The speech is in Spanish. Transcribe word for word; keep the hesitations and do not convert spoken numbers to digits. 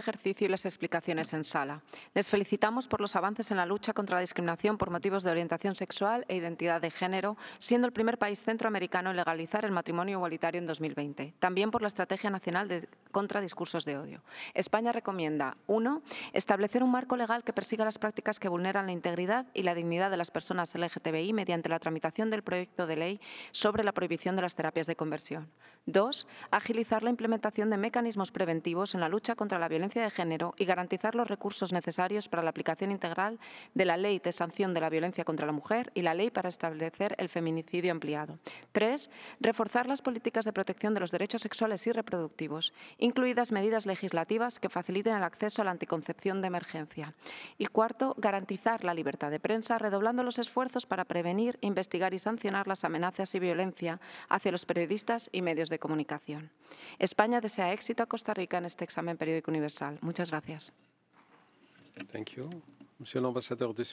ejercicio y las explicaciones en sala. Les felicitamos por los avances en la lucha contra la discriminación por motivos de orientación sexual e identidad de género, siendo el primer país centroamericano en legalizar el matrimonio igualitario en dos mil veinte. También por la Estrategia Nacional de, contra Discursos de Odio. España recomienda, uno, establecer un marco legal que persiga las prácticas que vulneran la integridad y la dignidad de las personas L G T B I mediante la tramitación del proyecto de ley sobre la prohibición de las terapias de conversión. Dos, agilizar la implementación de mecanismos preventivos en la lucha contra la violencia de género y garantizar los recursos necesarios para la aplicación integral de la Ley de Sanción de la Violencia contra la Mujer y la Ley para establecer el feminicidio ampliado. Tres, reforzar las políticas de protección de los derechos sexuales y reproductivos, incluidas medidas legislativas que faciliten el acceso a la anticoncepción de emergencia. Y cuarto, garantizar la libertad de prensa, redoblando los esfuerzos para prevenir, investigar y sancionar las amenazas y violencia hacia los periodistas y medios de comunicación. España desea éxito a Costa Rica en este examen periódico universal. Muchas gracias. Thank you. Monsieur l'ambassadeur de